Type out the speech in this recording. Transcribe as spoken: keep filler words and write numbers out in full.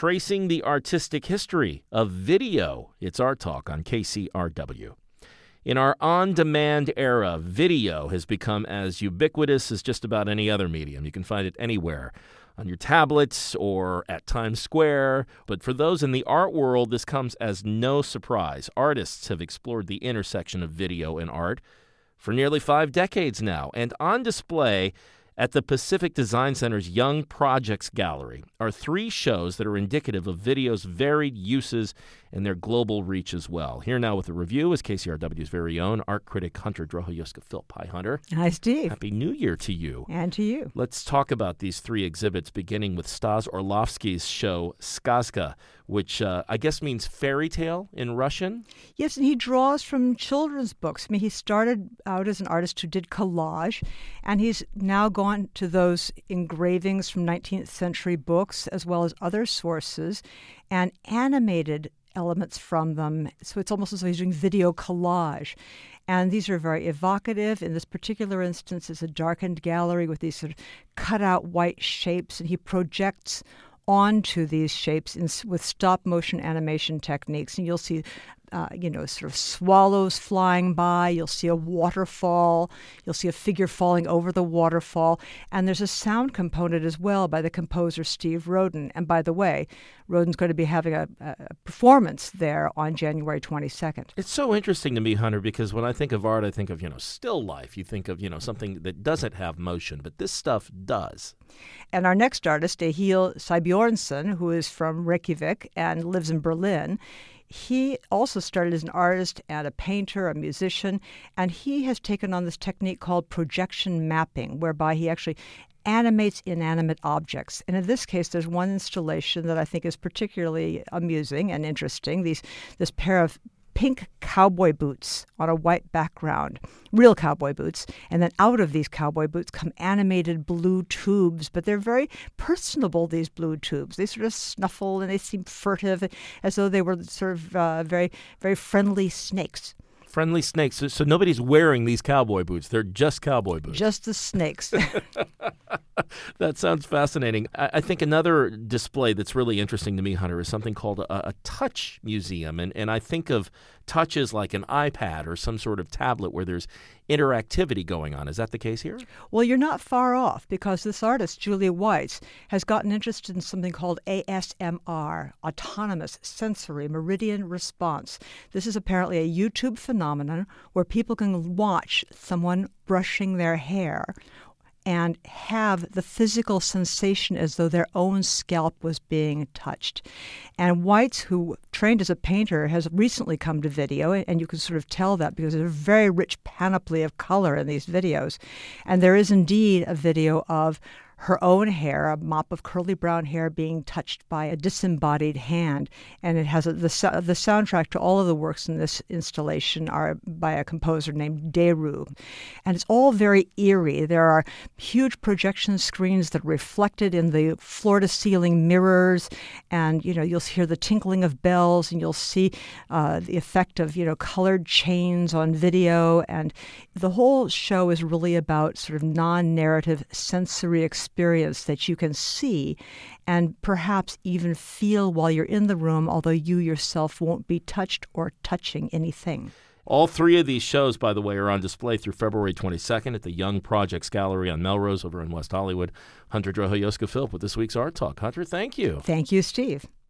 tracing the artistic history of video. It's Art Talk on K C R W. In our on-demand era, video has become as ubiquitous as just about any other medium. You can find it anywhere, on your tablets or at Times Square. But for those in the art world, this comes as no surprise. Artists have explored the intersection of video and art for nearly five decades now. And on display at the Pacific Design Center's Young Projects Gallery are three shows that are indicative of video's varied uses and their global reach as well. Here now with a review is K C R W's very own art critic Hunter Drohoyuska-Philp. Hi, Hunter. Hi, Steve. Happy New Year to you. And to you. Let's talk about these three exhibits, beginning with Stas Orlovsky's show Skazka, which uh, I guess means fairy tale in Russian. Yes, and he draws from children's books. I mean, he started out as an artist who did collage, and he's now gone to those engravings from nineteenth century books as well as other sources and animated elements from them. So it's almost as though he's doing video collage. And these are very evocative. In this particular instance, it's a darkened gallery with these sort of cut-out white shapes, and he projects onto these shapes in, with stop-motion animation techniques. And you'll see, uh, you know, sort of swallows flying by. You'll see a waterfall. You'll see a figure falling over the waterfall. And there's a sound component as well by the composer Steve Roden. And by the way, Roden's going to be having a, a performance there on January twenty-second. It's so interesting to me, Hunter, because when I think of art, I think of, you know, still life. You think of, you know, something that doesn't have motion, but this stuff does. And our next artist, Ehil Sybjornsson, who is from Reykjavik and lives in Berlin, he also started as an artist and a painter, a musician, and he has taken on this technique called projection mapping, whereby he actually animates inanimate objects. And in this case, there's one installation that I think is particularly amusing and interesting. These, this pair of pink cowboy boots on a white background, real cowboy boots. And then out of these cowboy boots come animated blue tubes, but they're very personable, these blue tubes. They sort of snuffle and they seem furtive, as though they were sort of uh, very, very friendly snakes. Friendly snakes. So, so nobody's wearing these cowboy boots. They're just cowboy boots. Just the snakes. That sounds fascinating. I, I think another display that's really interesting to me, Hunter, is something called a, a touch museum. And, and I think of touches like an iPad or some sort of tablet where there's interactivity going on. Is that the case here? Well, you're not far off, because this artist, Julia Weitz, has gotten interested in something called A S M R, Autonomous Sensory Meridian Response. This is apparently a YouTube phenomenon where people can watch someone brushing their hair and have the physical sensation as though their own scalp was being touched. And Weitz, who trained as a painter, has recently come to video, and you can sort of tell that because there's a very rich panoply of color in these videos. And there is indeed a video of her own hair, a mop of curly brown hair being touched by a disembodied hand. And it has a, the, the soundtrack to all of the works in this installation are by a composer named Deru. And it's all very eerie. There are huge projection screens that are reflected in the floor-to-ceiling mirrors. And, you know, you'll hear the tinkling of bells, and you'll see uh, the effect of, you know, colored chains on video. And the whole show is really about sort of non-narrative sensory experience experience that you can see and perhaps even feel while you're in the room, although you yourself won't be touched or touching anything. All three of these shows, by the way, are on display through February twenty-second at the Young Projects Gallery on Melrose over in West Hollywood. Hunter Drohoyuska-Philp with this week's Art Talk. Hunter, thank you. Thank you, Steve.